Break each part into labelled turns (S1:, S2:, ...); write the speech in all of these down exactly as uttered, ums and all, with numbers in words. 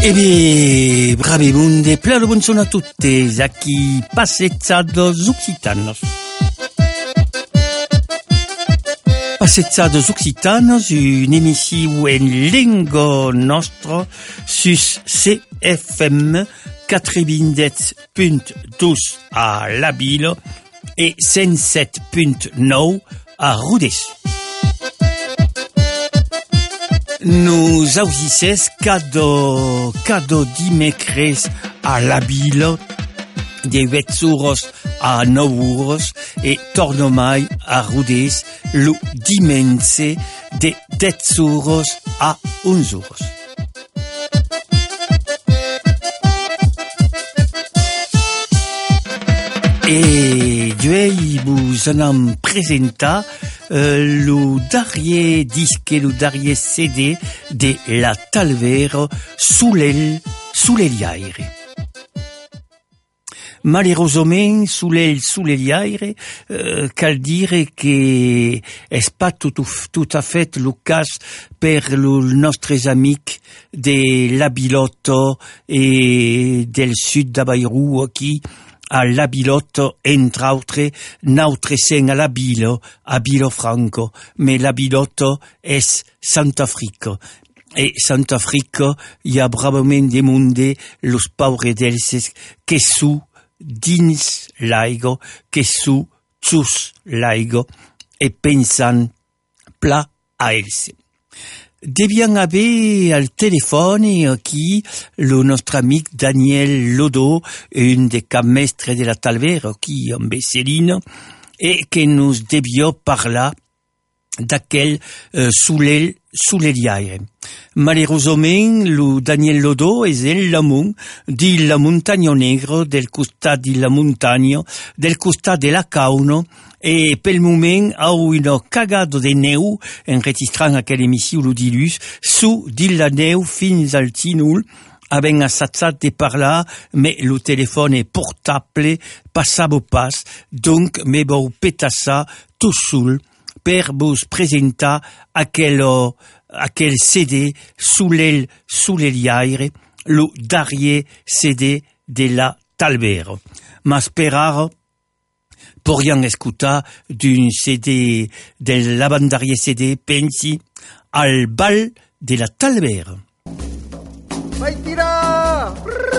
S1: E beh, bravi munde, pleno buongiorno a tutti, a chi passezzados occitanos. Passezzados occitanos, une émission en lingue nostre, sus C F M quatre-vingt-dix punt deux à La Ville et cent sept punt neuf à Rodez. Nous audisses cada, cada dimecres a La Ville, de huit euros a neuf euros, et tornomai a Rodez, le dimanche, de dix euros a onze euros. Et je vous en présente euh, le dernier disque, le dernier C D de La Talvera sous l'aile, sous l'aile. Malheureusement, sous l'aile, sous l'aile, euh, cal dire que est pas tout, tout à fait le cas per le nostres amis de La Bilotto et del sud de Bayrou qui a La Bilotto, entre autres, notre scène à La Bilo, à Bilofranco, mais La Bilotto est Sant'Africa. Et Sant'Africa, il y a bravament de monde, los pauvres d'elses, que sous dins laigo, que sous sus laigo, et pensant pla a else. Deviens haver al téléphone qui le notre ami Daniel Lodo, un des capmestres de La Talvera, qui en Besséline, et que nous devions parler d'aquel euh, sous l'aile, sous l'aile. Malheureusement, le Daniel Lodo est el l'amont de la montagne negra, del costat de la montagne, del costat de la Cauno, e pel moment ha una cagada de neu enregistrant aquella emissió lo dilluns su de la neu fins al Tinul havent assatsat de parlar mais le telèfon est portable passava pas donc me vau petassar tot sol per vos presentar aquel, aquel C D sous l'aile sous l'aile le darrier C D de La Talvera. M'esperar pourrions escutar d'un C D de l'avantdarrier C D pensi al bal de La Talvera.
S2: Vai tirar!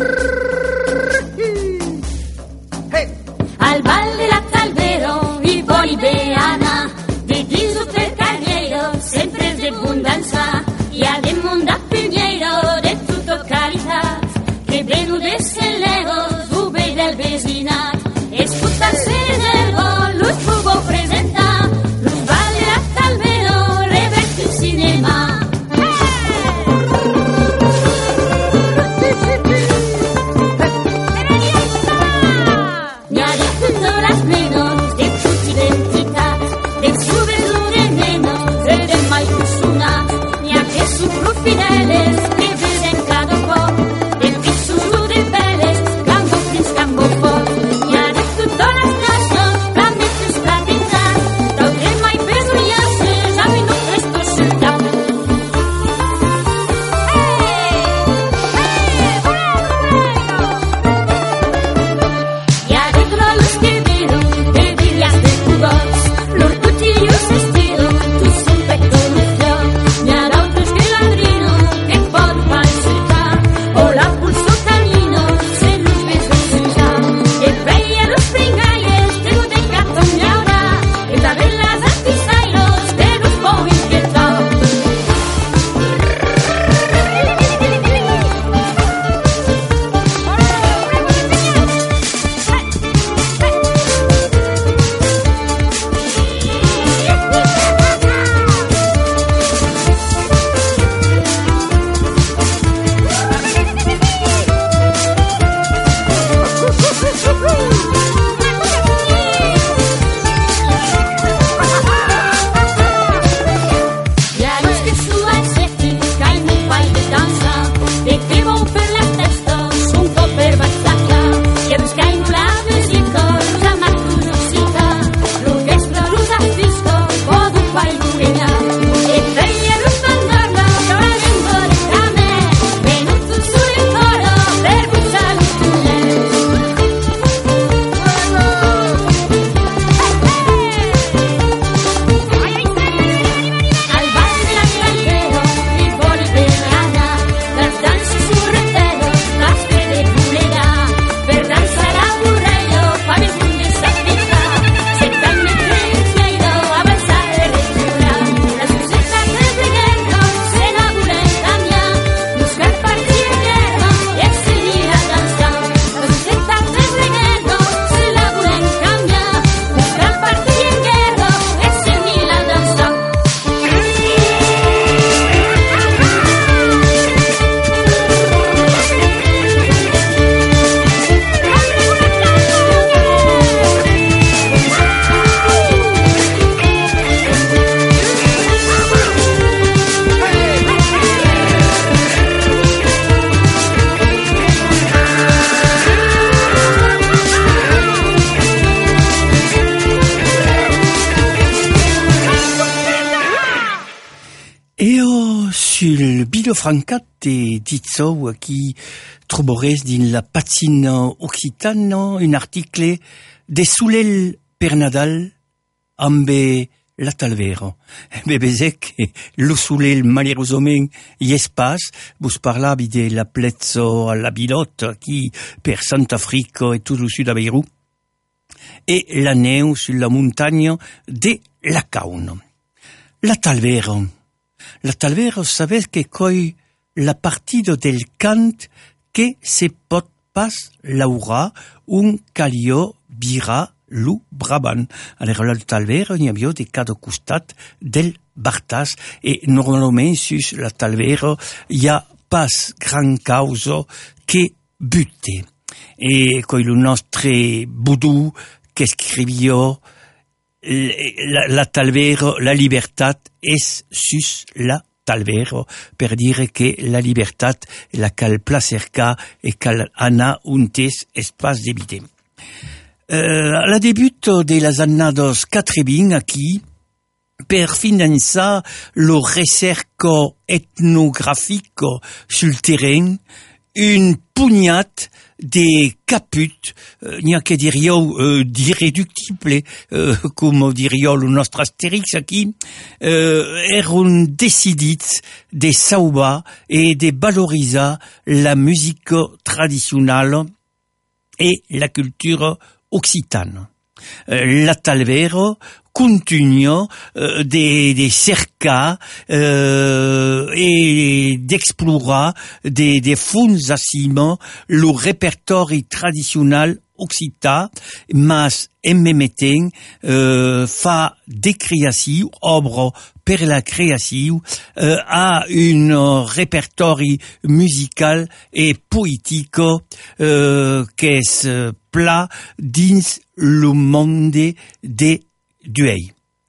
S2: Hey!
S3: Al bal de La Talvera i voi bé anar, de dins o per Carriero sempre és de bondança, hi ha de munt de Pinheiro de tota qualitat, que venu de Celegos, ho ve del vecinat, escutar-se los puedo presentar, los vale La Talvera, reverte el cinema. Mi ha dit totes les menos de tuts identitats, del subvenció de menos, el de mai sonat, n'hi ha que sufro fideles, que venen cada cop, del que suro de veles, cambo fins cambo fort, n'hi ha dit totes les
S1: Eo sul bido francat de Ditso qui troborès din la pazzina occitana un article de Soulel per Nadal ambe la talvero. Bebezek lo Soulel malheureusement y espas vos parlavi de la plezzo alla bilotte qui per Sant'Africa et tout le sud a Beirut et la neu sur la montagne de la Caune. La talvero. La talvero savez que coi la partida del cant que se pot pas laura un calio bira lu braban. Alors la talvero n'hi havia de cada costat del Bartas et normalement sus la talvero y a pas gran causa que butte. Et coi le nostre Boudou qu'escrivio La, la talvero, la libertat es sus la talvero, per dire que la libertat la cal placerca e cal ana un tes espas de vide. Euh, a la debut de las annados catrebin aquí, per finançar lo recerco etnografico sul terrain, un pugnat de caput, euh, n'hi a que dirio euh, d'irréductible, euh, comme dirio le nostre Astérix aquí, euh, eron decidits de sauvar et de valoriser la musique traditionnelle et la culture occitane. Euh, la talvero continue euh, de, de cercar euh, et d'explorer des de fonds acima le répertoire traditionnel occitan, mas en même temps euh, fa des créations, obres per la création, euh, a un répertoire musical et poétique euh, qu'est plat dins le monde des duei.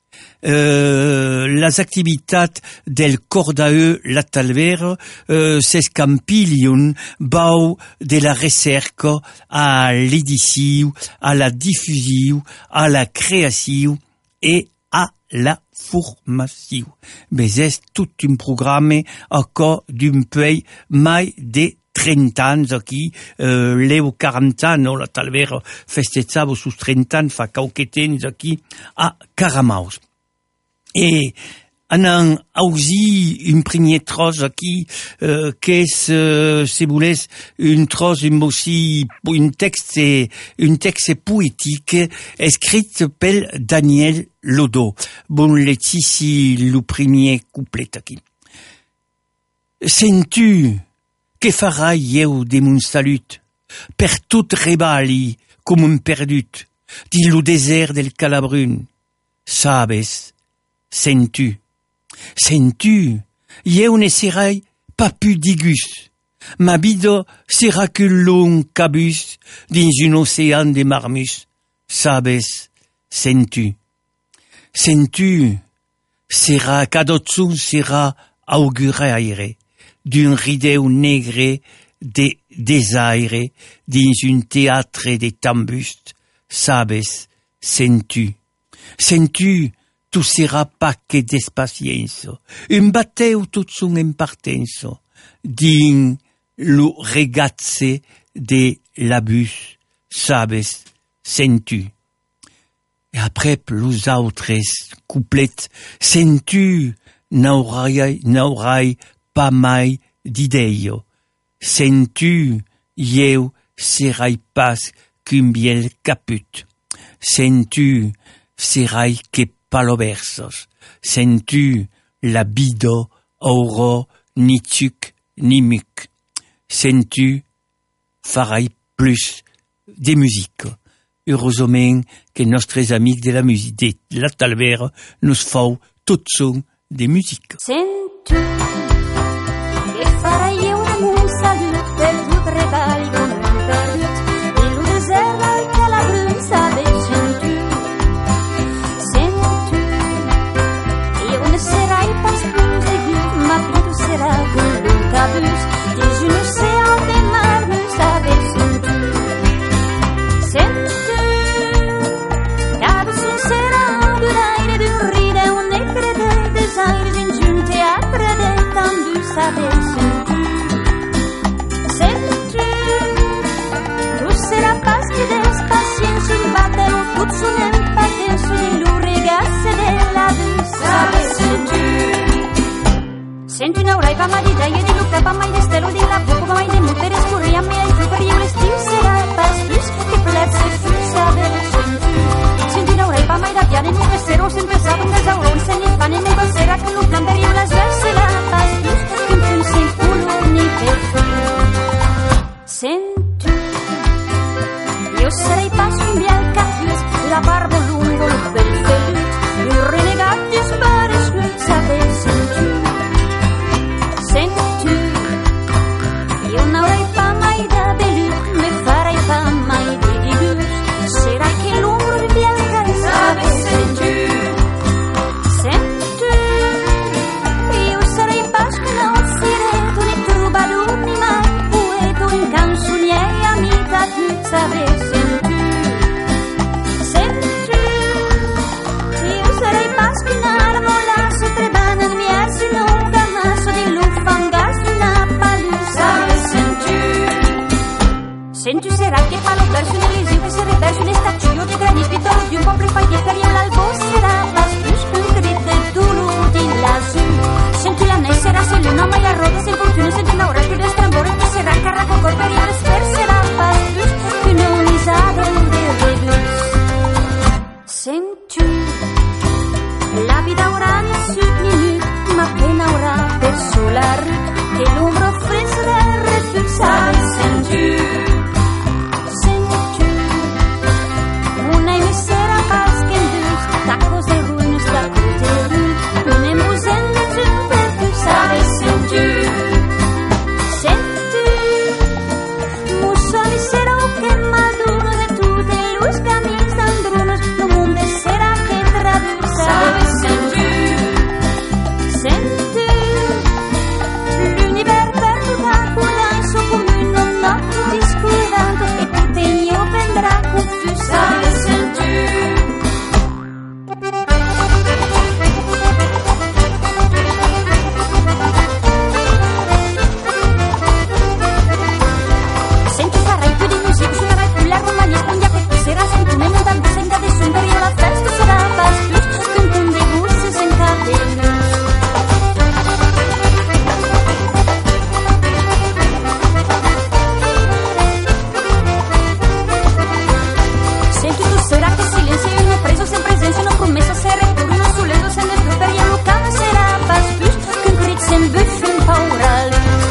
S1: Euh, las activitats del Cordae la talvero euh, s'escampilion bau de la recerca a l'edició, a la diffusió, a la creació et a la formació. Mais és tot un programme aco d'un peu mai de trenta anys aquí, euh, leu quaranta ans, no? La talvero festetzava sus trenta ans, fa quauquet temps aquí, a Caramaus. Et anan ausi un premier tros aquí, euh, qu'est euh, si voulez, un tros, un aussi, un texte, un texte poétique, écrit pel Daniel Lodo. Bon, l'ici le premier couplet aquí. Sens-tu que farai eu de mon salut, per tout rebali com un perdut, dins lo desert del Calabrun? Sabes, sens-tu, sens-tu, eu ne serai pas pu digus, ma vida sera que long cabus dins un océan de marmus. Sabes, sens-tu, sens-tu, sera cadotsun sera auguraire d'un rideu negre de desaire dins un théâtre de tambust. Sabes, sens-tu, sens-tu, tu seras pas que despaciença, un bateu tot son empartença, dins lo regatse de l'abus. Sabes, sens-tu. Et après, plus autres couplets, sens-tu, n'aurai, n'aurai pas mai d'ideio. Sens-tu, eu serai pas qu'un biel caput. Sens-tu, serai que paloversos. Sens-tu, la bido auro ni tuc ni muc. Sens-tu, farai plus de musique. Heureusement que nostres amics de la musique de la talvero nous font tot son de musique.
S3: Sens-tu que farai eu un salut per tot regal com un perdut i lo desert del Calabrun? Sabes, sens-tu, sens-tu, eu ne serai pas plus aigu, ma vida serà com un cabus dins un océan de marmus. Sabes, sens-tu, sens-tu, cada son serà d'un aire d'un ride un negre de desaires dins un teatre Sento una uraipa ma di dai e di lucca pa mai de stelo di la poco mai de mutere scurria me ai tu per io le stiu sarà pas plus che plezze fusa del senti. Sento una uraipa mai da piane nu pesero sempre sa un desauron se ni pane ne basera che lu plan per io la svesela pas plus che un pun sin culo ni per sento. Io sarei pas un bianca la barba lungo il bel felut il renegati spare scusa del senti. Senti, io non avrei pa mai da belut, me farei pa mai di digus, sarai che l'umbro di bianca e sabe senti. Senti, io sarei pa sconoscere, tu ne troubadour ni mai, poeto in canzonier, amica tu sabe senti. Senti, io sarei pa spinare, molasso, trebana, mi assi lunga, masso di lufangas, una palusa. Senti, sarà che fa lo verso nell'esio, che sarà verso nell'estaccio di grani, pitolo di un po' prefai di per l'albo, sarà pas plus che gride duro di lassù. Senti la nessera, se l'una mai arroda, se il fortuna, senti una ora più del strambore, che sarà carraco col per il sperserà pas plus che non isado de redus. Senti, la vida ora nessun minut, ma appena ora per solar, che l'ombra offresserà refusare. Senti, senti, una emissera pas che indus, tacos de runes, tacos de rul, un embusen de tu per tu sabe. Senti, senti, musa misera o che maduno de tu de luz camis andrunos, no mundo será que traduce. Sabe senti, senti, l'univers perduta curdanzo come un notto discordando e tutto io vendrà confuso. Sabe senti. Senti farai più di musica, suonerai più la romania, quindi a che sera senti me non tanto senza di son per io la festa sarà pas plus che un ton de gusto senza de senti tu sarà che silenzio io ne preso sempre presenza non promessa sera pur uno sulle due se ne più per io lucana sarà pas plus che un grit sem buff un paural.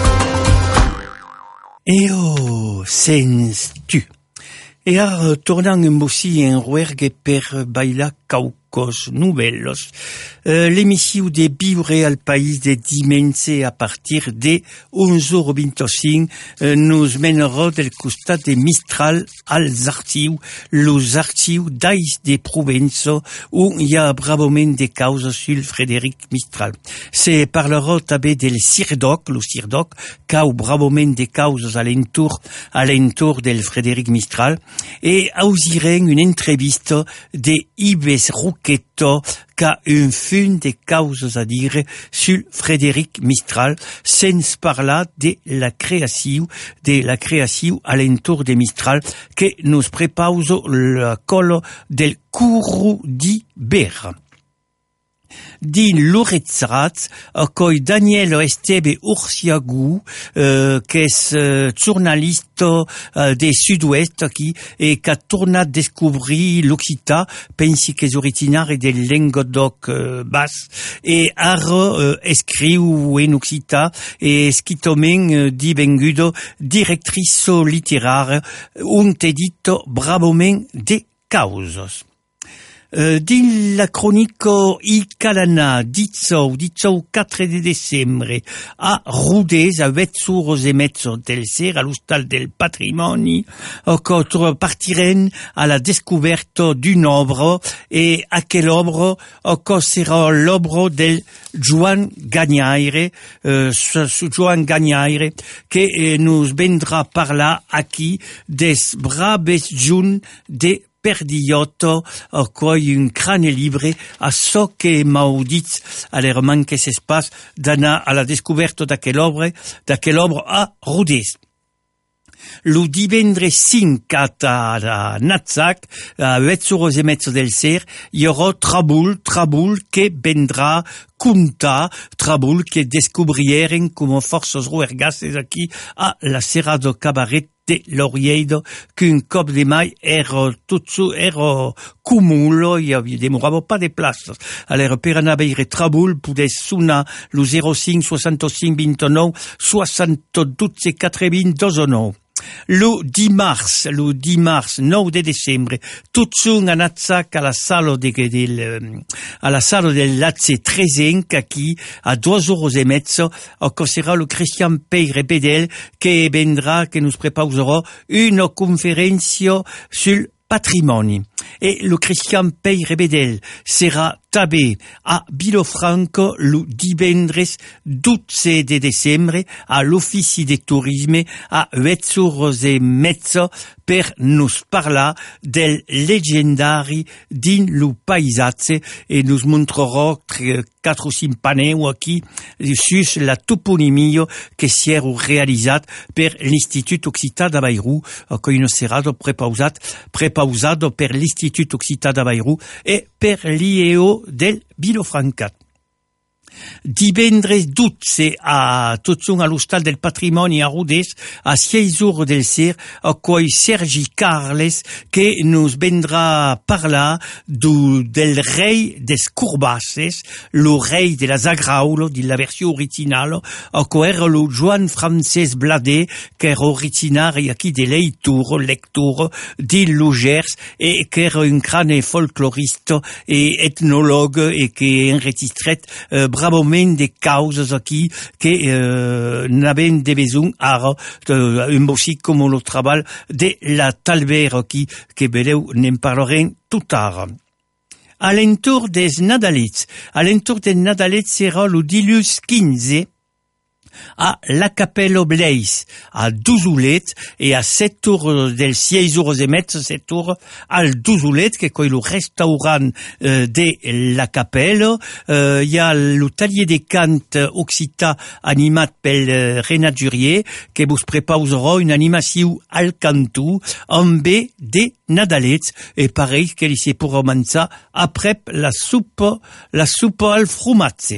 S1: Et oh, sens-tu. Et ar tornant un bossi en ruergue per baila caucos novellos. Euh, L'émission de Biure al País de Dimense à partir de onze heures vingt-cinq euh, nous mènera del costat de Mistral als arxius, los arxius d'Ais de Provença, où il y a bravament de causes sur Frédéric Mistral. Se parlera també del Sirdoc, lo Sirdoc, cau bravament de causes alentour, alentour del Frédéric Mistral, et ausirem une entrevista de Ives Roquetto, qu'a un fun de causes à dire sur Frédéric Mistral, sans parler de la création, de la création alentour de Mistral, que nous prépare le col del Curru di Ber. Din Loretzrat, coi Daniel Esteve Ursiagu, euh, que est euh, journaliste euh, des Sud-Ouest qui et qui a tourné découvrir l'Occità, pensi que est originaire de Languedoc euh, basse et a euh, écrit en Occità et skitomen euh, divengudo directrice littéraire un edito bravament de causes. Uh, din la cronico I Calana, ditsou, ditsou quatre de decembre, a Rodez, a vetzuros e mezzo del ser, a l'Hostal del Patrimoni, que partiren a la descoberta d'un obra, e aquel obra, que sera l'obra del Joan Gagnaire, uh, Joan Gagnaire, que eh, nous vendrà parlar aquí des braves junt de Perdiotto, a coi un crâne libre, a so que maudits a l'air manque s'espace d'anar a la descoberta d'aquel obra, d'aquel obra a Rodez. Lo divendres cinc a, a Natzac, a vetzuros e mezzo del ser, hi aurà Trabull, Trabull que vendrà contar, Trabull que descobrieren com forces ruergasses aquí a la Serra do Cabaret de l'Oriedo, qu'un cop de mai era tutto, era cumulo, i demorava pas de places. Alors, per anar a veure Trabull, podes sonar lo zero cinc seixanta-cinc vint-i-nou soixanta-dotze quatre-vingt-dos o nou. Lo dimarts, lo dimarts nou de desembre, tot son a Natzac a la sala de, del, a la sala del Lazze Trezenc, aquí, a dos horas e mezzo, que serà lo Christian Peire Bedel, que vendrà, que nos prepausarà una conferència sul patrimoni. Et le Christian Peire Bedel sera també a Vilafranca lo divendres dotze de desembre a l'Ofici de Turisme a vetzuros e mezzo per nos parlar del legendari din lo paisatge e nos montrarà quatre o cinc paneu aquí sus la toponimia que si era realitzat per l'Institut Occità de Bayrou, que no serà prepausat, prepausat per l'Institut Occità de Bayrou e per l'I E O del Vilafranca. Divendres dotze a Totson a l'Hostal del Patrimoni a Rodés a seis jours del ser a coi Sergi Carles que nos vendrà parlar du, del rei des Corbasses, lo rei de la Zagraulo, di la versió original, a co era lo Joan Francesc Bladet, que era originari aquí de leitur, lector, di Lugers, e que era un crane folclorista e etnolog e que enregistret uh, bravament de causes aquí que uh, n'aven de besoin ara, uh, un bossic com lo treball de la Talbert aquí, que vedeu, n'en parlarem tot ara. A l'entorn des Nadalets, a l'entorn des Nadalets serà lo dilluns quinze a la Capella Blaise, a Douzulet, et à sept heures del seis heures et mezzo, sept heures, al Douzulet, que est le restaurant euh, de la Capella. Il euh, y a le talier de cant occità animat pel euh, Renat Durier, que vous prepausera une animation al cantu, amb de Nadalets, et pareil, que li se pourra manjar après la soupe, la soupe al frumatge.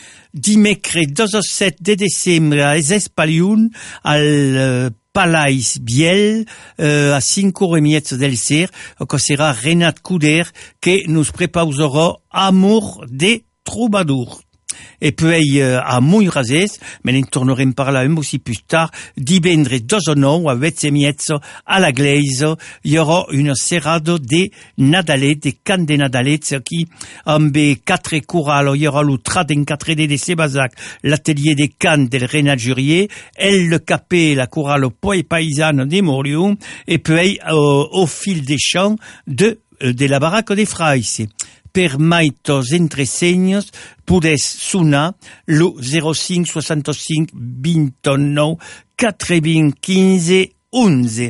S1: Dimecres dezesset de desembre a Espaliun al uh, Palais Biel uh, a cinc heures et mezzo del ser, que serà Renat Couder que nos prepausarà Amour de Troubadour. Et puis euh, a Montrazès, mais n'en tornerem parlar un aussi plus tard, divendres dos o nou a vet e mezzo a la Glaise, il y aura une serrade de Nadalet, de cant de Nadalet, qui amb quatre chorals, il y aura le Traden quatre D de Sébazac, l'atelier de cant del Renat Durier, El le Capé, la chorale Poe Paysanne de Morion, et puis euh, au fil des chants de, de la baraque des Fraises. Per maitos entresenyos podes sonar lo zero cinc seixanta-cinc vint-i-nou quatre-vingt quinze onze.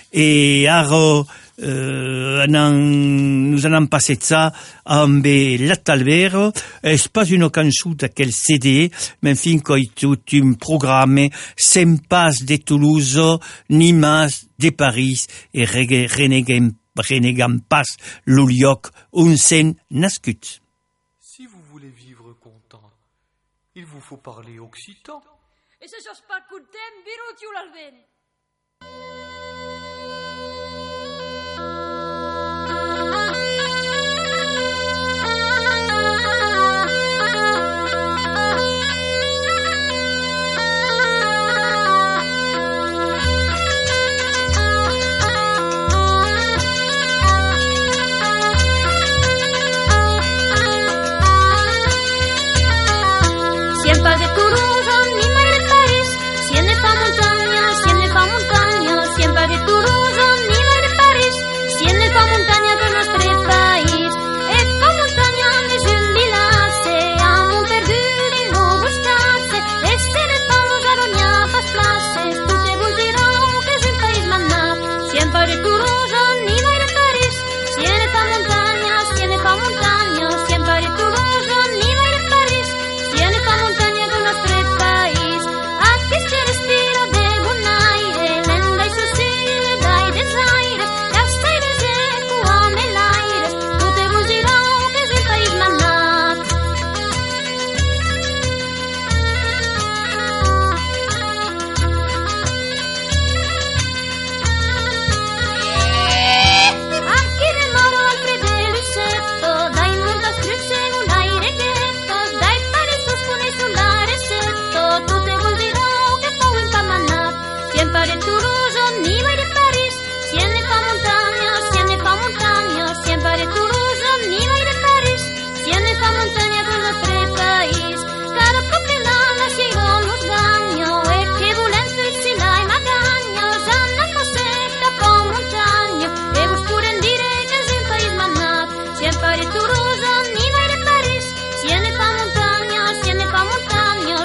S1: Et ara euh, anan, nous anem passat ça amb la Talbert. És pas una cançó d'aquel C D, mais fin coi tot un programme sem pas de Toulouse ni mas de Paris et renegem renegam pas lo lloc on s'en nascut.
S4: Si vous voulez vivre content, il vous faut parler occitan.
S3: Et si sos pas content, viru-t'ho l'alvent.
S5: Si en pas de Toulouse, ni mai de París, si en ne fa muntanya, si en ne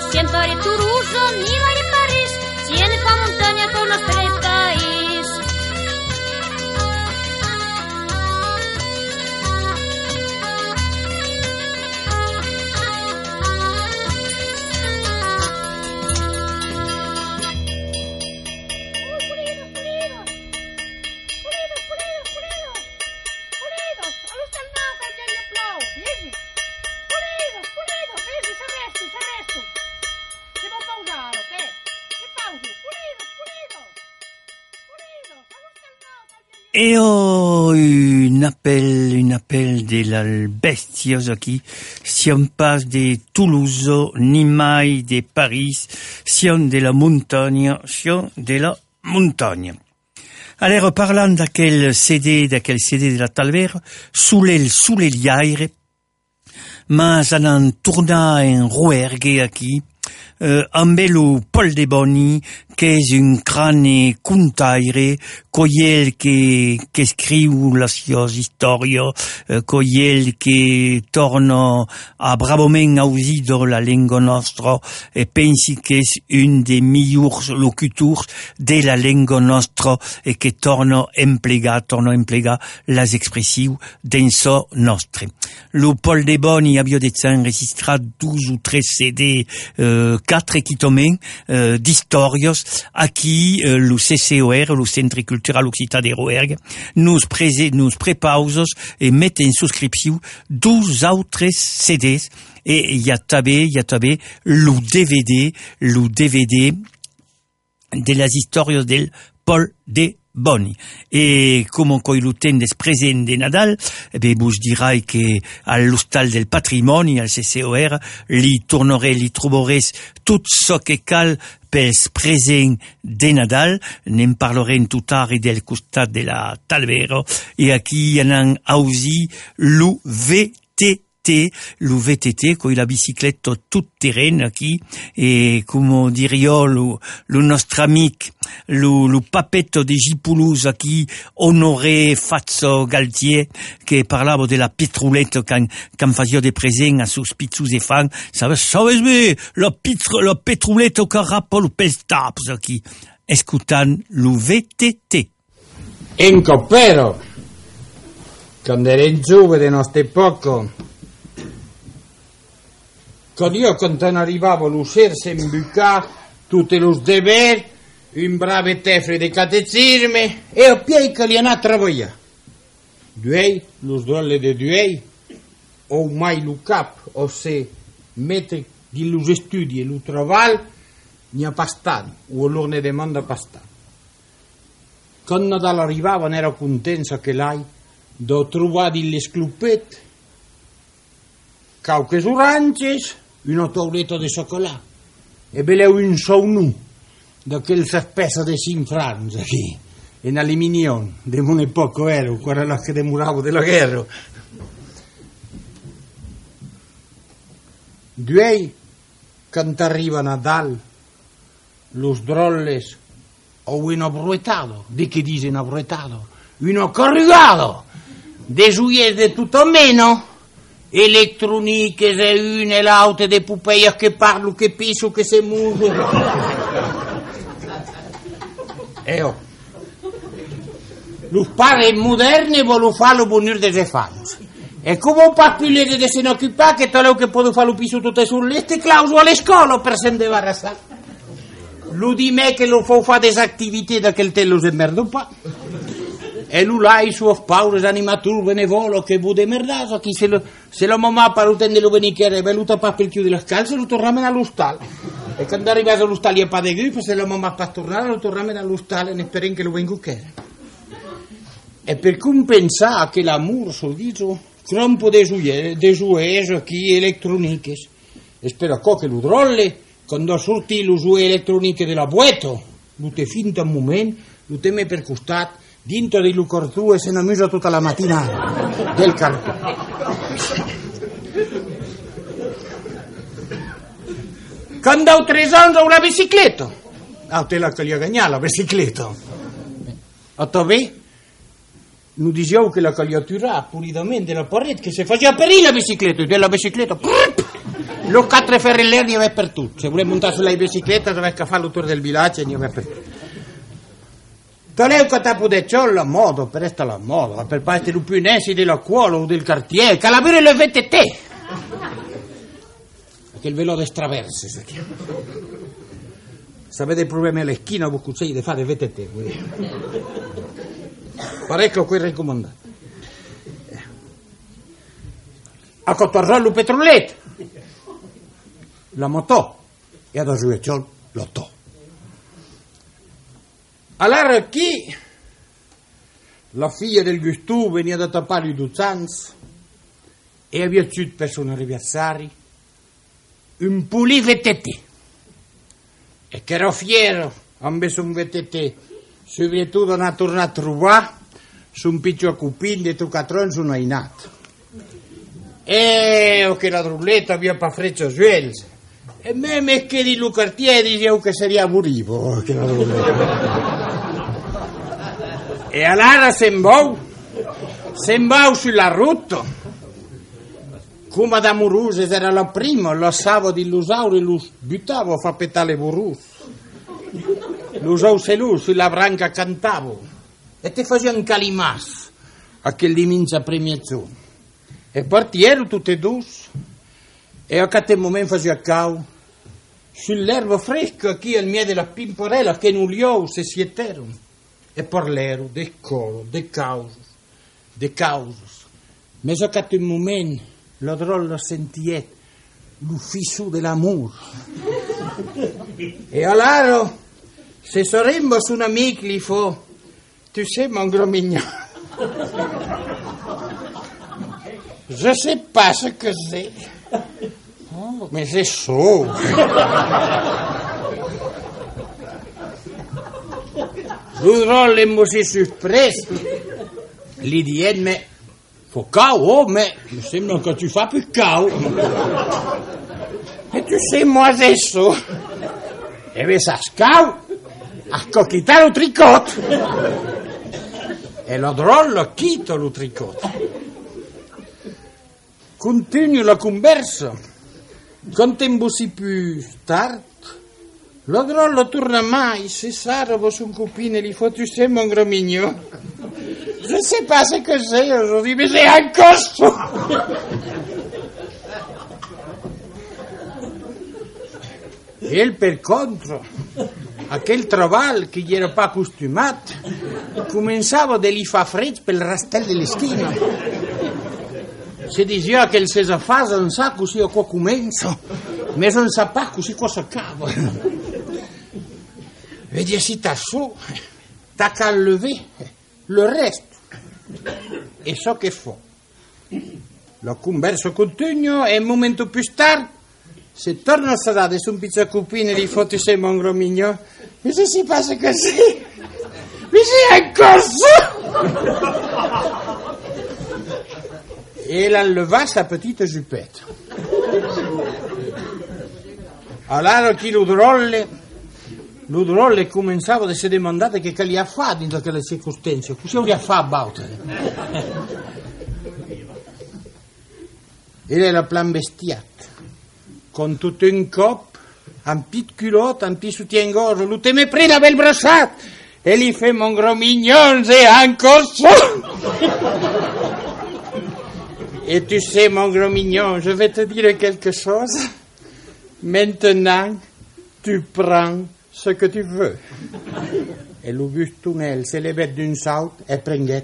S3: si Antori Turuso, ni vai de París, si en fa montaña con nostre país.
S1: Et oh, un appel, un appel de la bestiosa qui, si on passe de Toulouse, ni mai de Paris, si on de la montagne, si on de la montagne. Alors, parlant d'aquel C D, d'aquel C D de la Talver, sous l'el, sous l'eliaire, mas anan tourna en Rouergue aquí, euh, amb el Paul de Boni, que és un crane contaire, coiel que, que escriu la sios història, eh, coiel que torna a bravament ausidor la lengua nostra, e pensi que és un des millors locutors de la lengua nostra, e que torna a emplegar, torna a emplegar les expressius dins so nostre. Lo Paul de Boni havia de enregistrat douze ou treize C D, euh, quatre equitoments, euh, d'històries, aquí eh, lo C C O R, lo Centre Cultural Occità de Rouergue, nos, prese, nos prepausos e mette en subscripció dos altres C Ds e hi ha també, hi ha també lo D V D, lo D V D de les històries del Paul de Boni. E com coi lo tendes present de Nadal, eh, vos dirai que all'Hostal del Patrimoni, al C C O R, li torneré, li trobarés tot so que cal pels present de Nadal, n'en parlerem tout tard del costat de la Talvero, e aquí anan ausi lo V T T, lo V T T, coi la bicicletta tout terreno aquí, e come dirio lo, lo nostro amic, lo, lo papetto de Gipoulouse aquí, Honoré Fazzo Galtier, che parlava della petroletta can, can fazia de present a sus pizzus e fan, sabes, sabes me, la, pitro, la petroletta che rappa lo pels taps aquí, escutant lo V T T.
S5: In Coppero, quando ero giovane, non stai poco, quando io quando arrivavo l'uscire se imbucà tutti i dever, un bravo tefre di catecisme e a piedi che li andò a lavorare. Due, lo sdolle di due, o mai lo cap, o se mette di lo studi e lo trovare, ne ha passato, o allora ne demanda passato. Quando arrivava ne ero contento che lei do trovare delle sclupette, cauche oranges, una tauletta di cioccolà e beleu un saunu da quel spessa di Sin Franza qui in alluminio de mon poco ero quella che demuravo della guerra. Due quando arriva Nadal los drolles o un abruetado di che dice un abruetado uno corrugado de suie de tutto meno elettroniche, se une, l'auto, de pupeia che parlo, che piso, che se muso. E oh. Lo pare moderne vuole farlo bonir de fans. E come un papillere de se ne occupa che toleo che può farlo piso tutte sull'este clauso alle scuole per se debarrassare. Lo di me che lo fa fare des attività da quel tello se merda un pa'. E lui là i suoi paure animatori benevolo che vuole merdato chi se lo se la mamma parutende lo venicchiere è venuta per il chiude la scalza lo torname all'ostal e quando arrivato all'ostal gli pa de gripe se la mamma pa tornare lo torname all'ostal e ne speren che lo vengo chiere e per compensare che l'amore so dico troppo de suie de suie chi elettroniche e spero che lo drolle quando sorti lo sue elettroniche della bueto lo te finta un momento lo teme per costato dinto di Lucortù e se ne amusa tutta la mattina del cartone. Quando ho tre anni ho una bicicletta. Ah, te la che gli ha gagnato la bicicletta. A te non dicevo che la che gli ha tirato pulitamente la parete che si faceva per la bicicletta e della bicicletta Lo quattro ferrelleri ne aveva per tutto. Se vuole montare sulla bicicletta, doveva fare il tour del villaggio e ne aveva per tutto. Toleu che tapo de ciò la moda, per esta la moda, per parte più inesi della cuola o del quartiere, calabire le vette te. Perché il velo de traverse, si chiama. Se avete problemi alle schine, voi consigli di fare vette te. Parecchio qui raccomandato. A Cotorrello petrolette. La motò e ad Azuecciol lottò. Allora chi, la figlia del Gustù, veniva da tappare i Duzans e aveva tutte persone riversari, un pulì vettete. E che ero fiero, ho messo un vettete, se virtù una tornata a trovare, su un piccolo cupin di trucatron sono nato. E ho che la trulletta via pa freccia suelza. E me me che di Lucartier dicevo che sarebbe morivo. E allora sembò, sembò sulla rotta. Come da Muruse era la prima, lo savo di Lusauri, lo buttavo a far petare burus. L'usavo se lui, sulla branca cantavo. E te faceva un calimas, a che di mincia premiazione. E partiero tutte e due. E a che momento faceva cau. Sull'erba fresca qui al mio della pimporella che non liò se sieterono. E parlero de coro, de causos, de causos. Ma so che un momento l'odrollo sentiet l'ufficio dell'amore. E allora, se saremmo su un amico li fo, tu sei un gromigno. Je sais pas ce que c'est. Oh, mais c'est chaud. L'udrolle mo si surpreso. Li dien me, fo cau, oh, me, mi sembra che tu fa più cau. E tu sei mo adesso. E ves a scau, a coquitare un tricot. E l'udrollo quito lo tricot. Continue la conversa. Quand tempo si più tard, l'odrollo torna mai, se saravo su un cupine li fotu sempre un gromigno. Je sais pas ce que c'est aujourd'hui, mais c'est un costo. E per contro, aquel travail che gli era pas costumato, cominciava a li fa freddo per il rastel delle schine. Si diceva che il Cesar fase non sa così o qua comincia, ma non sa pas così qua s'accava. Vedi si sta su, tacca a lever, il resto. E so che fa. La conversa continua e un momento più tardi, se torna a strada su un pizzacupino e gli fotti sembra un gromigno, e se si passa così, mi si è corso! E elle enleva sa petite jupette. Allora chi l'udrolle, l'udrolle cominciava a si domandare che gli ha fatto in quelle circostanze, cosa gli ha fatto about. E era plan bestiat, con tutto un cop, un pit culotte, un pit soutien-gorge, lui te me pris la belle brossette, e gli fait mon gros mignon, c'est encore ça. Et tu sais, mon gros mignon, je vais te dire quelque chose. Maintenant, tu prends ce que tu veux. Et l'Auguste Tunnel se levait d'une saute et prenait...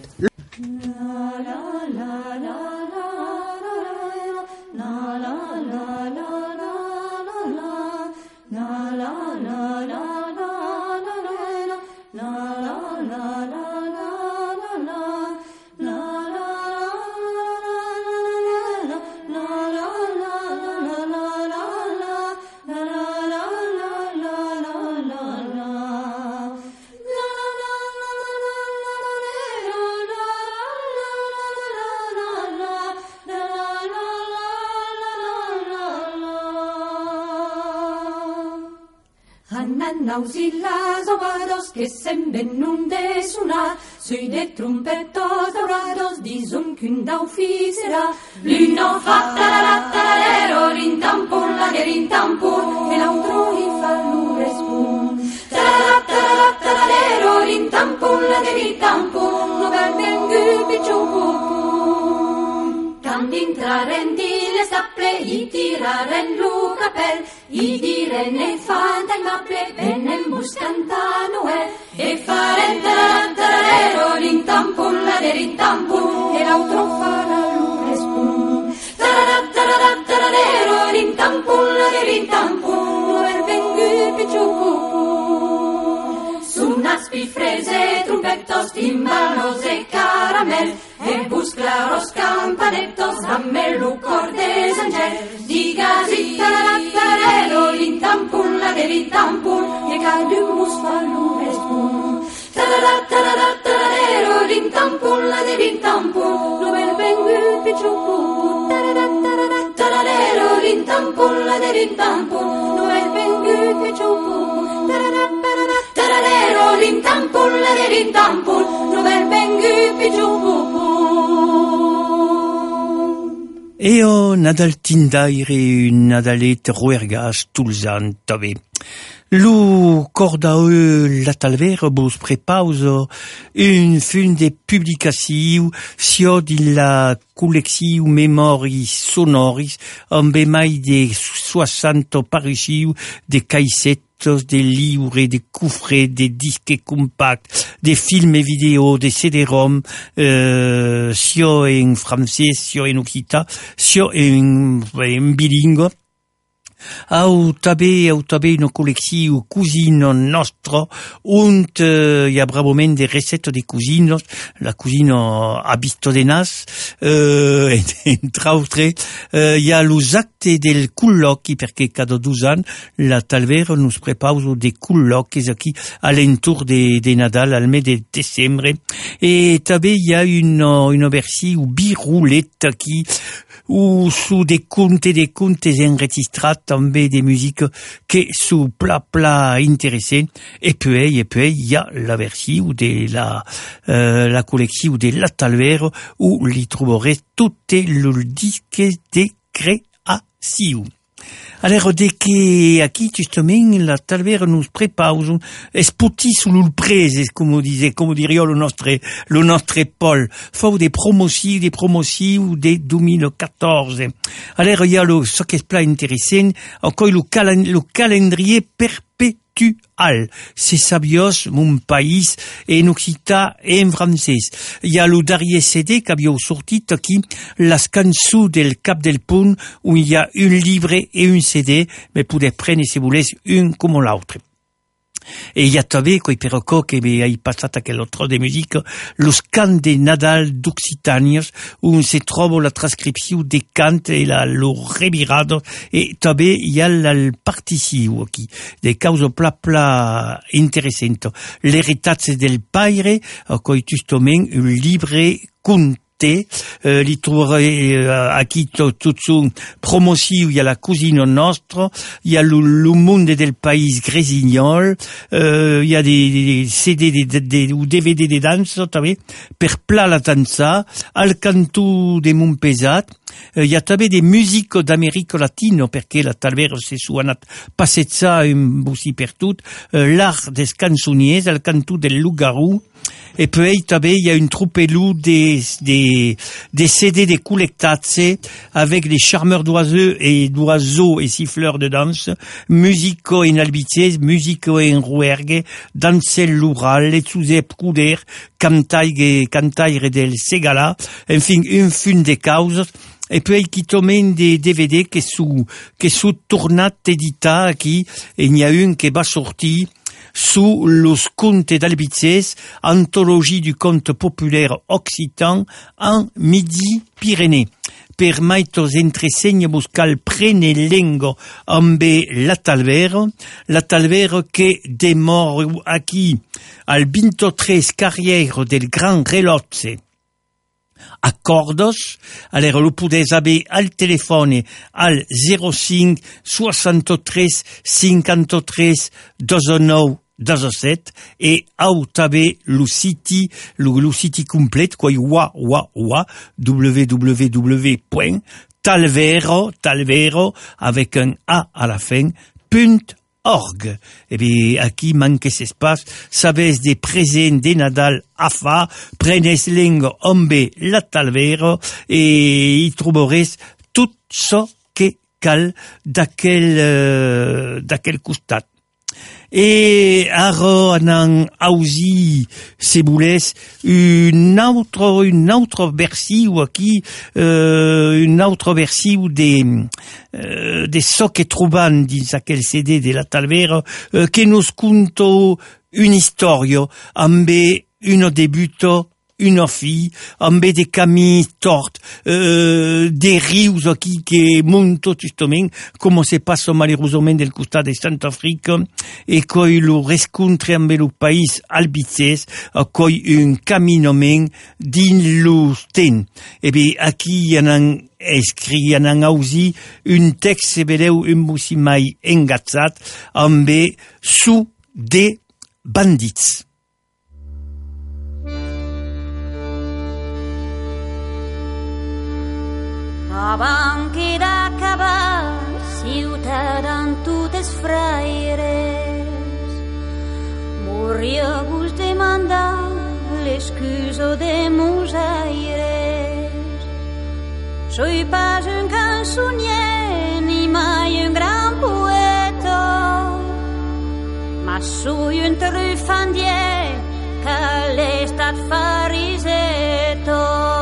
S3: Ananaus y las aguados que sembren un de sonar, sui de trompetos daurados dison qu'un daufi serà. L'uno fa tararatararero, l'intampon, la de l'intampon, e l'altro hi fa l'urespun. Tararatararero, l'intampon, la de l'intampon, no vermengu picciocupun. Can d'intraren di le staple, i tiraren lu capel, i direne fanta imable, venem buscant a Noè, e faren tararatararero, l'intampon, la de l'intampon, e l'altro farà l'urespun. Tararatararero, l'intampon, la de l'intampon, no vervengu picciocupun. Sunaspi, frese, trompetos, timbalos e caramel, e bus claros, campanettos, dammelu cordes angel, digasi tararatarero, l'intampun, la de l'intampun, e cadumus fa l'urespun. Tararatararero, l'intampun, la de l'intampun, no vervengu picciocupun. Tararatararero, l'intampun, la de l'intampun, no vervengu picciocupun. Tarararero, l'intampun, la de l'intampun, no vervengu picciocupun.
S1: Eo nadal tindaire un nadalet ruergas tulzan tabe. Lu corda e la talver bos prepauso un fun de publicatiu sio di la collectiu memoris sonoris ambe mai de soixante parusiu de caissettos, de livres, de coffrets, de disques compacts, de films et vidéos, de C D-ROM, euh, sio en francés, sio en occita, sio en, en bilingue. Au tabe, au tabe una collectiu cusino nostro, und uh, hi ha bravament de recettes de cusinos, la cusino abisto de nas, uh, entre altre, uh, hi ha los actes del colloqui, perché cada dos ans la talver nos prepauso de colloquis aquí alentour de, de Nadal, al mes de desembre, e tabe hi ha una, una versió biruleta aquí, ou sous des contes des contes enregistrats també de musique que sous pla pla intéressant et puis et puis il y a la version de la euh, la collection de la talver où l'y trouverez tout le disque de création. Alors, de que aquí justament la talver nous prepauso esputi sul prese, come dice, come diria lo nostre, lo nostre Paul. Fau des promotions, des promotions de deux mille quatorze. Alors, il y a le, ce qui est pla intéressant, encore le, calen, le calendrier perpétuel. C'est sabios, mon pays, en occita et en français. Il y a le dernier C D qu'abbiamo sortit qui, las cançons del Cap del Pont, où il y a un livre et un C D, mais pour des prendre, si vous voulez, un comme l'autre. Et il y a també, coi perocò che mi hai passat quell'altro de musique, los cants de Nadal d'Occitànies, où se troba la transcripció de cant e la, lo revirado, e també hi ha el particiu aquí, de causa pla pla interessant. L'heritatge del paire, coi justament un livre conte, Euh, li troverez euh, aquí tot, tot son promoció, hi ha la cusina nostra, hi ha le, le monde del país gresignol, euh, hi ha des C D de, de, de, ou D V D de dansa també, per pla la dansa, al cantó de Montpesat, euh, hi ha també des musiques d'Amérique latine, perché la talver se su anat passezza un bussi per tot, euh, l'art des cançoniers, al cantó del Loup-garou, et puis també il y a une troupelou des des des C D de collectatze avec les charmeurs d'oiseaux et d'oiseaux et siffleurs de danse, musico en albizès, musico en ruergue, dansel l'ural, les suzep couder, cantaire cantaire del segala, enfin un fun de causes. Et puis qui tomen des D V D que sous que sous tournat edita aquí, et il y a une qui va sortir sous los contes d'Albizès, anthologie du conte populaire occitan en Midi-Pyrénées. Per maitos entresegna buscal prene lengo ambe la talver, la talver che demor aquí al veintitrés carrière del Gran Relotze. accordos. Alors, lo podeu saber al telefone al zero cinc seixanta-tres cinquanta-tres diciannove dezasset e au també lo siti, lo, lo siti complet, quoi, wa, wa, wa, www point talvero, talvero, avec un A à la fin, punt org. Et bien, aquí manque cet espace, sabes de present de Nadal a fa, prenes lengo ombe la talvero, et y trobaràs tot ça que cal d'aquel, euh, d'aquel costat. Et ara anan ausi, se volés, un autre, un autre versiu aquí, euh, un autre versiu de, euh, de so que troban dins aquel C D de la Talvera, euh, que nos conto una història amb un debuto, una fi, amb de camins tort, euh, des rius aquí que monto justament, com se passa malheureusament del costat de Centrafrica, e coi lo rescontre amb lo país albicès, coi un caminament dins lo ten. E bé, aquí anan escrit, anan ausi un text, se vedeu, un mussi mai engatzat, amb su de bandits.
S3: Abans que d'acabar, ciutat amb totes fraires, moria vos demandar l'excusa de mos aires. Soy pas un cançonier ni mai un gran poeta, ma soy un trufandier que l'estat fariseto.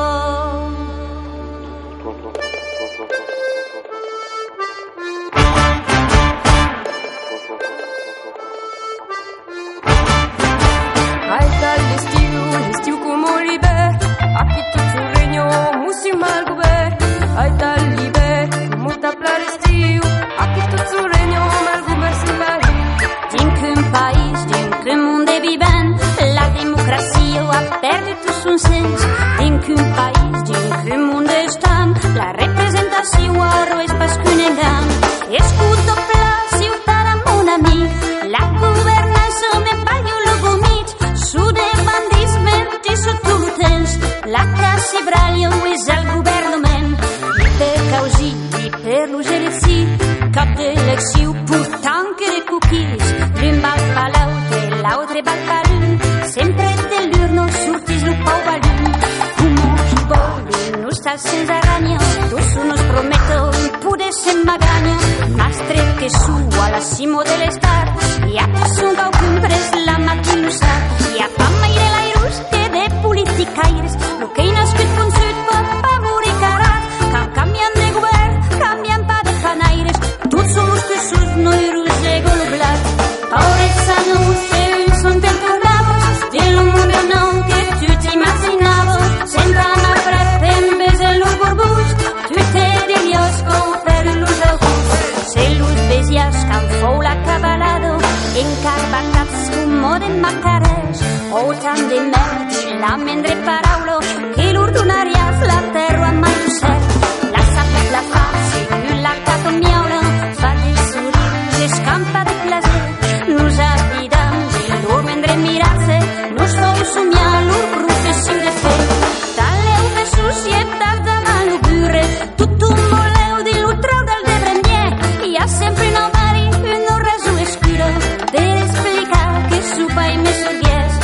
S6: L'estiu com l'hivern, aquí tot un regno, músic mal govern. Ai tal l'hivern, molta pla l'estiu, aquí tot un regno, mal govern si pari.
S3: Dinc un país, dinc un monde vivent, la democràcia ha perdut tot son sens. Dinc un país, dinc un monde estant, la representació ara és pas qu'un engany. Escuto pla ciutat amb un amic, la governança me paio lo vomit, su de bandits mentis tu lo tens, la casa Braglio és el governament. I per causi, i per lo gelesi, cap d'elecció portant que de cuquis, l'un va pa l'altre, l'altre va pa l'un, sempre de l'urno sortis lo pau balun. Como qui vol, no està sense aranya, tots nos prometo poder ser maganya, mastre que su a la cimo de l'estat, i a que son cau compres la màquina usat, i a pa maire l'airus que de politicaires, lo que hi nascut consut pot pa morir carat, que canviant de govern, canviant pa de fanaires, tots som los que sus noirus de goloblat. Pobreza no sé, son temporadas, de lo mundo no que tu t'imaginavas, sempre m'ha prat en vez de los borbuts, tu te dirios com per los algús, se los besias can fou la cabalado, encarbatats como de macarès, o tant de merda, la mendre paraulo, que l'ordonarias la terra mai ho cert, la sap la fa, si la capa miaula, fa de sorrius, escampa de placer, nos avidam de l'ormendre mirar-se, nos fou somiar l'or professió de fer, taleu de societat davant lo burre, tothom voleu de lo trau del de Bremier, hi ha sempre un mari, una raó escura, per explicar que su pai me sorbies.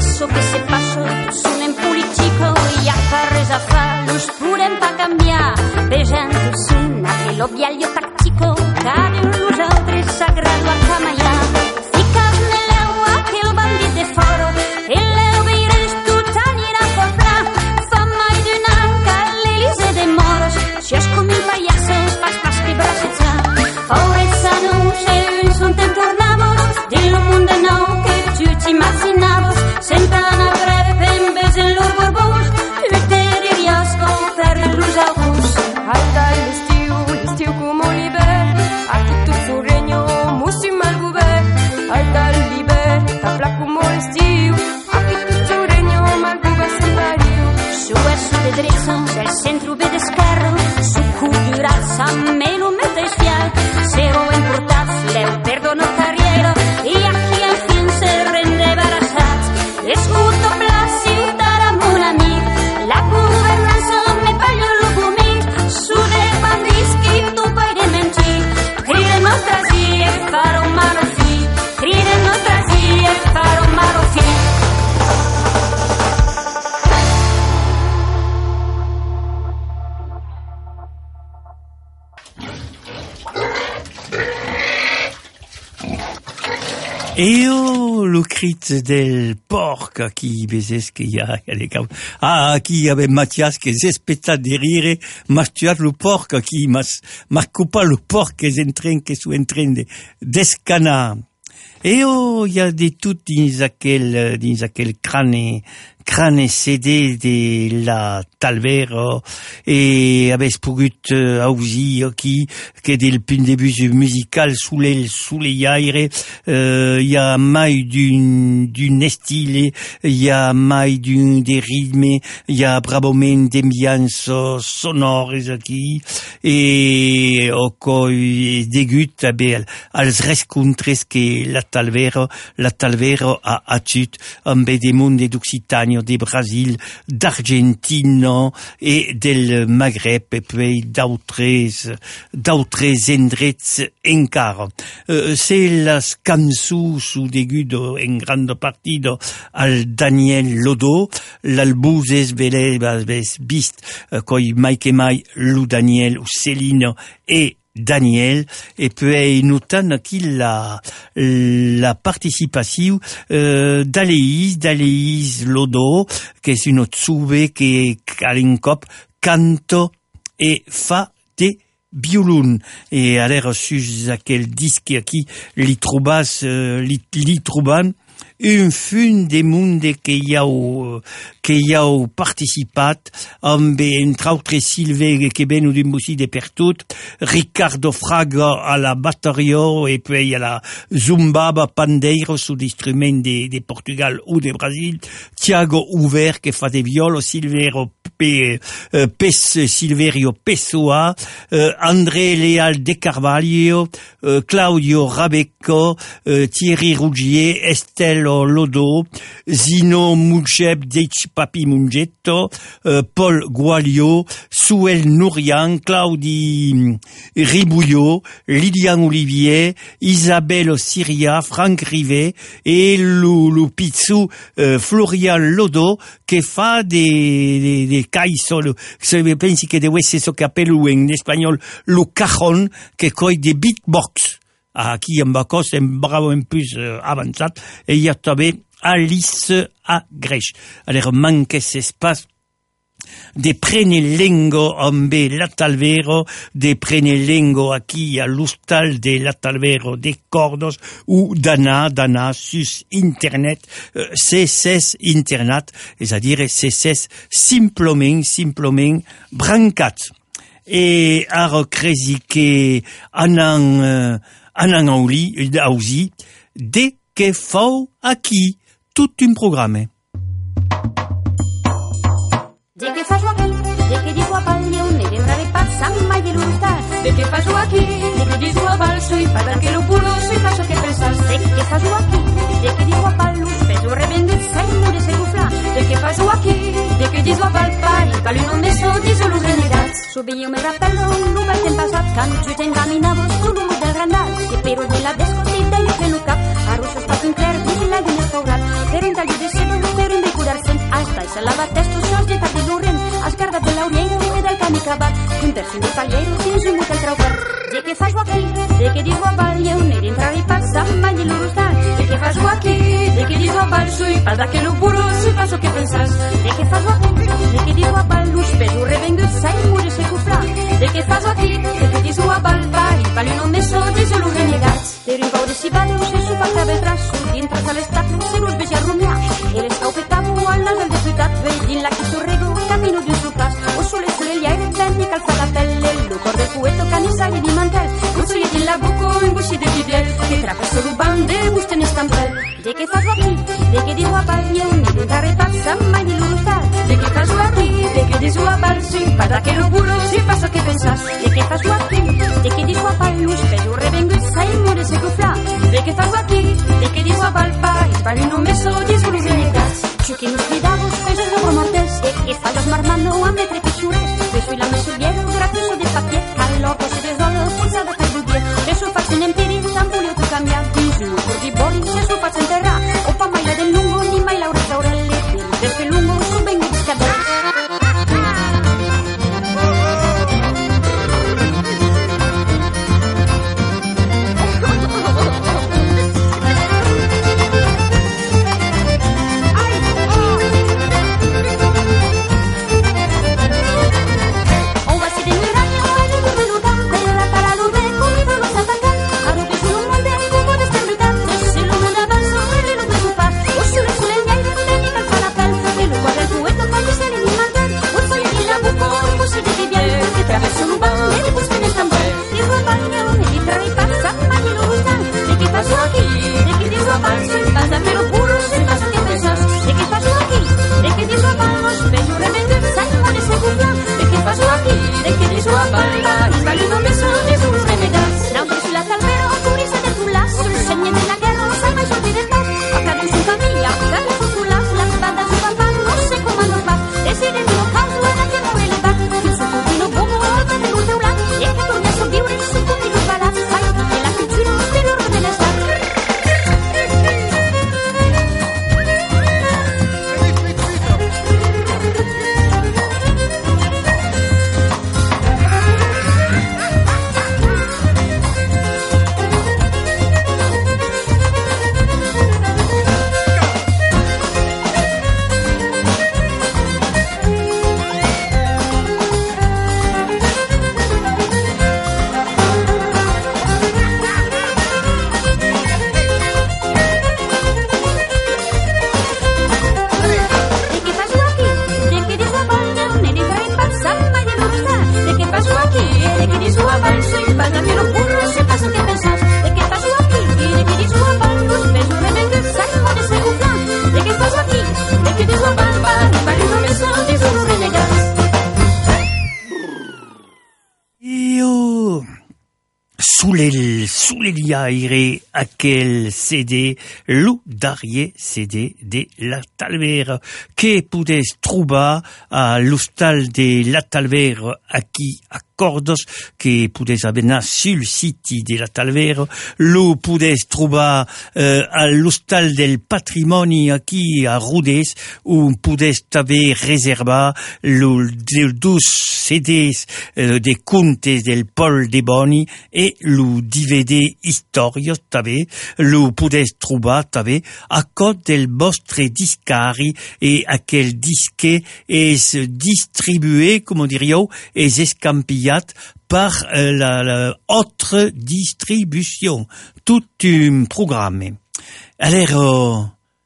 S3: so que se passò sun en politico i affaires a fa los podem pa canviar vejant sun aquell obviaglio tactico cada un nosaltres sagrado a camaià ficas nell'eu aquell bandit de foro e l'eu veires tot anirà a comprar fa mai d'un any que l'Elise de Moros si és com un pallasso pas pas que bracetà Faurezza non c'è un son te tornavos dillo mondo nou que tu t'immaginavos sentant a breve ben besen lor borbons tu te dirias com per los algús
S6: Alta l'estiu, l'estiu com l'hivern, aquí tot su regno, mussi mal govern. Alta l'hivern, ta pla com l'estiu, aquí tot su regno, mal govern sembariu.
S3: Su és su de dreça, el centre ve d'esquerra, su cultural s'ammelo metes fial, zero importats, l'eu perdono carriera, i aquí al fin se rende barassats. Escuto pla ciutat amb un amic, la governança me paglio lo vomit, su de bandits que tu pai de mentir. Criden nostres dies, farò un malo fi, criden nostres dies, farò un malo fi.
S1: Eo lo crit del porc qui bezes che ia alle cau. Ah, qui ave Mathias che s'espetta de rire, mas tuat lo porc qui mas marcopa lo porc che s'entren che su entren de d'escana. Eo ia de tout dins aquel dins aquel crane crane C D de la Talvero e avès pogut uh, ausi qui que del punt de vue musical sous les sous les yaire uh, y a mai d'un d'un style y a mai d'un des rythmes y a braboment d'ambiance sonores aquí e o coi degut abel als rescontres que la Talvero la Talvero a atut amb de monde d'Occitanie de Brasil, d'Argentino et del Maghreb et puis d'autres d'autres endrets encara. Uh, c'est las cançons sous degudo en grande partie al Daniel Lodo, l'album es vele vist uh, coi mai que mai lu Daniel ou Céline et Daniel, et puis notant qu'il la la participation euh, d'Aleïs d'Aleïs Lodo, qui est une tsube qui a l'incop canto et fa de violon et a l'air sus aquel disque qui li trobas euh, li, li troban un fun de monde que hi ha que hi ha participat amb entre altres Silve que venu d'un bossi de per tot Ricardo Fraga a la bateria et puis a la zumbaba pandeiro sous d'instrument de, de Portugal ou de Brasil Thiago Uver que fa de violo Silvero Pe, uh, Pes, Silverio Pessoa uh, André Leal de Carvalho uh, Claudio Rabeco uh, Thierry Rougier Estelle Lodo, Zino Moujeb Deitch Papi Mungetto, euh, Paul Gualio, Souel Nourian, Claudie Ribouillot, Lydian Olivier, Isabelle Siria, Franck Rivet et Lou Pizzu, euh, Florian Lodo, que fa des des caiso, je pense que de c'est ce qu'appelle en espagnol le cajon, que coi des beatbox. Aquí en Bacos, en bravo en plus euh, avançat, et il y a també Alice a Grèche. Alors, manque cet espace de prene lengo amb la Talvero, de prene lengo aquí a l'hostal de la Talvero de Cordos, ou d'ana, d'ana sus internet, euh, C S S internet, c'est-à-dire C S S simplement, simplement brancat. Et ar crezi que anan, euh, anan auli, ausi, de que fau aquí, tout un programme.
S3: De que fas aquí, de que diu a pal, jo me dembraré passant mai de l'hostal.
S6: De que fas aquí, de que diu a pal, soy para que lo puro, soy paso que pensas.
S3: De que fas aquí, de que diu a pal, l'ús peso revendet, saimo de segufla.
S6: De que fas aquí, de que diu a pal, pari, pali non de so, diso los renegats.
S3: Sube jo me rappello, l'u vaig en passat, quan tu t'encaminaves, tu l'u del grandal. Que però de la descotida i que no cap, a russos pas un clerc, i la lluna faurat, per un tall de sebo, per
S6: se lava testos sols de tardi l'urrent, escardat de l'aureira i del camí cavat, un terç de pallero dins un mut el traucat. De què fas aquí? De què dius guapal? I un ell entrar i passar, mai de l'urostar. De què fas aquí? De què dius guapal? Soy pas d'aquell puro, si paso que pensas. De què fas aquí? De què dius guapal? L'ús peso revengut, sai mure se cuflar. De què fas aquí? De què dius guapal? Pari, pali no me so, des de los renegats. Pero en Paure si vale, se supa cabe el braço, dintre de l'estable, se nos veja rumiar. El escau petavo, al nas del deputat, veient la que sorrego, camino d'un sopàs. O sole sole el aire vent i calfa la pelle, el cor del poeto canisari di mantel. Un sollet in la boca, un gusci de biblel, que trapa solo bande, gusta en estampel. De què fas aquí? De què dius guapal? I un ni de repassa, mai ni l'urostar. De què fas aquí? De què dius guapal? Sí, para que lo puro, si pasa que pensas. De què fas aquí? De què dius guapal? L'ús peso revengut, sai mure se cuflar. De què fas aquí? De què dius guapal? Pari, pari no me so, dis los renegats. Chuki nos cuidados, pesos de mortes. De què fas los marmano, a metre pichures. Que soy la mesuliero, gracioso de papier. Al orto se desdolo, pulsada que budier. Que su facen empirir, tan bulio tu cambiar. Disu, por di bori, se su facen enterrar. Opa maila del lungo, ni mai laura taurelle. Des que lungo, su vengo discador.
S1: Soulel, souleliaire, aquel C D, lo darrier C D de La Talvera, que pudes trobar a l'hostal de La Talvera aquí a Cordos, que pudes avenar sul siti de La Talvera, lo pudes trobar uh, a l'hostal del patrimoni aquí a Rodés, où pudes també reservar lo de dos C Ds uh, de contes del Paul de Boni e lo D V D historios també, lo pudes trobar també a cot del vostre discari e aquel disque és distribué, com diríeu, és escampillat par euh, la, la autre distribution, tout un programme. Alors,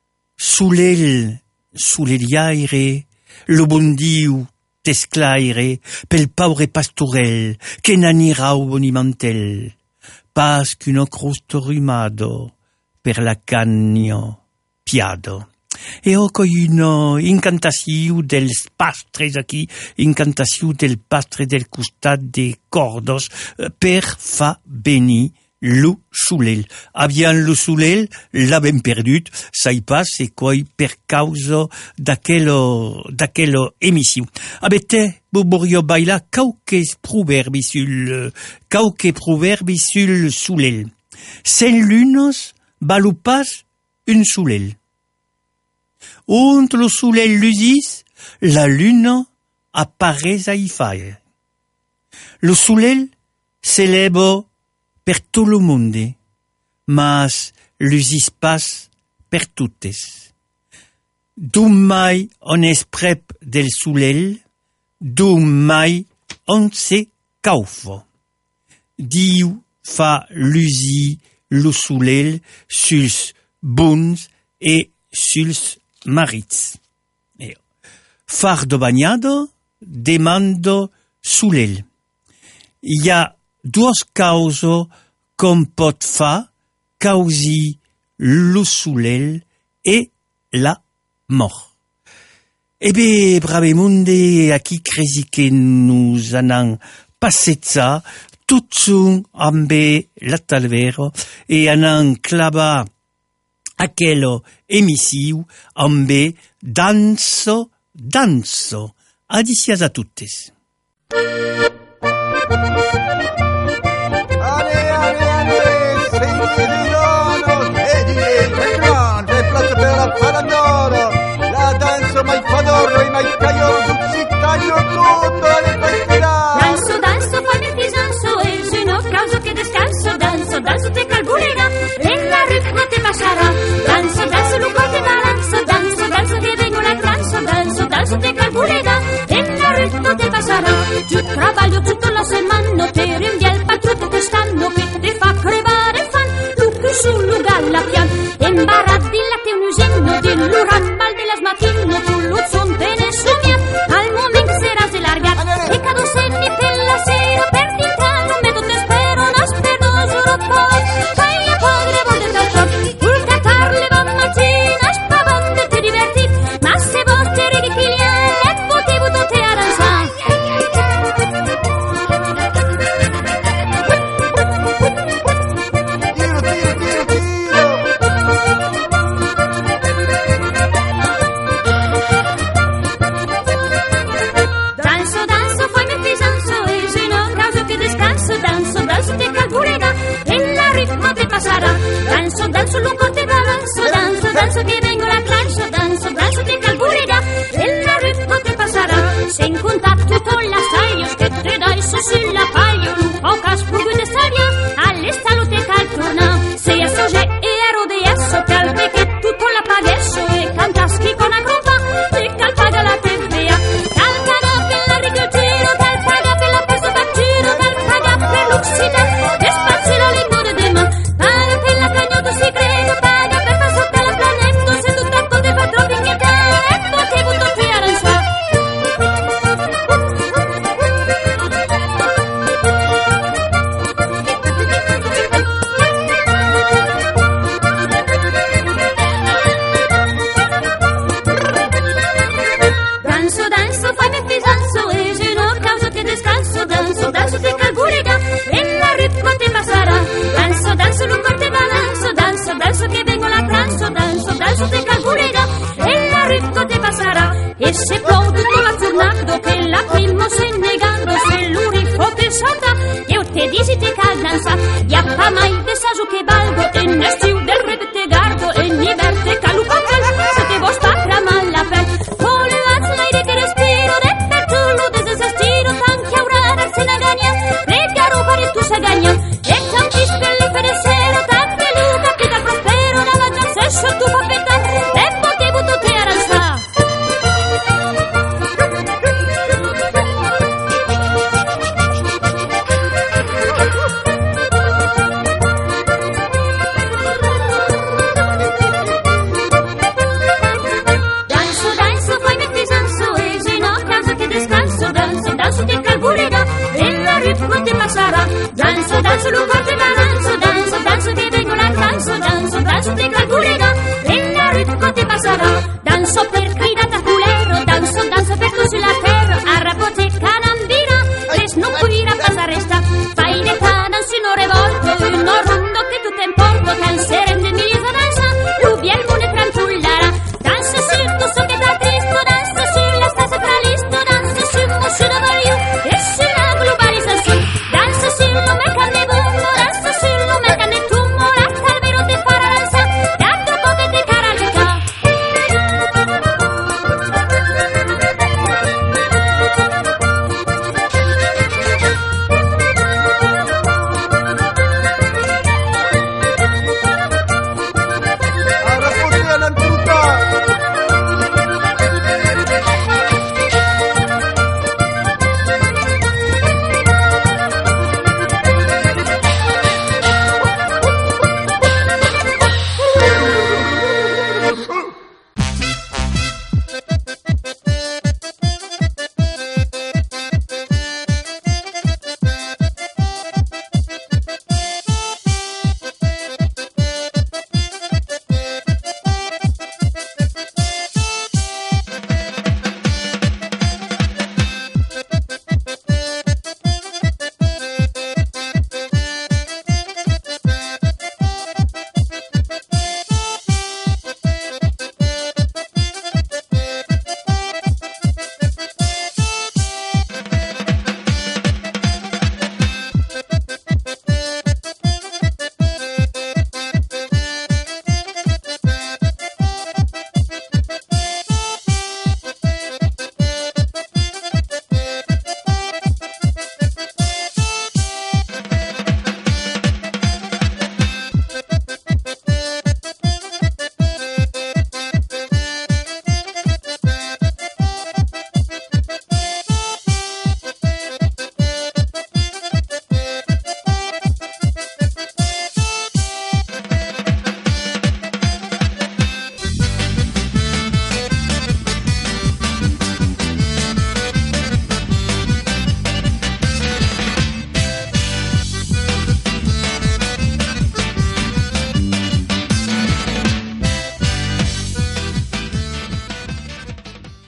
S1: soulel, souleliaire, lo bon diu t'esclaire, pel paure pastorel, que n'anira au bonimantel, pas qu'un crosto rumado, per la cagno piado. E ho una incantació dels pastres aquí, incantació del pastre del costat de Cordos, per fa venir lo soulel. Avian lo soulel, l'avem perdut, sai pas se coi per causa d'aquella, d'aquella emissió. Abete, boborio baila cauques proverbi sul, cauques proverbi sul soulel. Cent lunes, balupas, un soulel. Und le soleil lucis, la lune apparaît à y faire. Le soleil s'élève per tout le monde, mas lucis pas per tuttes. Dum mai on es prep del soleil, dum mai on se caufa. Diu fa lusi lo soleil suls buns e suls marits. E far de bagnado demando soleil. Hi ha dues causes com pot fa causi lo soleil e la mort. Ebe, bravemunde, aquí crezi que nous anan passezza tutsun ambe la talvero e anan clava aquello emissiu ambe danso, danso. Adicias a tuttes.
S2: Ale, ale, ale, segni di dono, vedi il grande plaza per la falandoro, la danza mai fadoro e mai caio, tutti taglio tutto alle festività.
S3: Danzo, danzo, fammi il fisanzo e se no causo che descanso, danzo, danzo te calburerà e la ritmo te passerà. Danzo, danzo, lungo te balanzo, danzo, danzo che vengo la transo, danzo, danzo te calburerà e la ritmo te passerà. Giù traballo tutta la settimana per inviare il patrone quest'anno che ti fa crevare fan, tu sul lugar la pian, imbarati la te un usenno di l'urambal de las maquino, tu l'uzzon te ne somiat, al momento será se largat, e cado se mi pella sera per t'intrano, me tu te spero, no spero, giuro poi, fai la podre volte dal ciò, pur catarle va mattina, spavante te divertit, ma se vos te ridichiliare, e potevo te aranzare.
S2: Tiro, tiro, tiro, tiro.
S3: Danzo, danzo, poi mi fisanzo e se no causo che descanso, danzo, danzo te calburerà e la ritmo te passerà. Danzo, danzo, lungo te balanzo, danzo, danzo che vengo la clancio, danzo, danzo te calburerà e la ritmo te passerà. Se in contatto con la saio che te dai su sulla paio, un po' caspugo de saria, all'estallo te caltorna. Se a soge e a rodeasso, calpe che tutto la padesso e cantaschi con la gruppa, te calpaga la tevea. Calpaga per l'agricoltura, calpaga per la pesca battura, calpaga per l'oxida, e spazio la lingua de dema. Paga per la cagnoto si crede, paga per far sotto la planeta, se tu tratto de patro dignità, e potevo te aranzare. Danzo, danzo, fammi il fisanzo e se no causo che descanso, danzo, danzo te calburerà e la ritmo te passerà. Danzo, danzo, lungo te balanzo, danzo, danzo che vengo la pranzo, danzo, danzo te calburerà e la ritmo te passerà. E se può tutto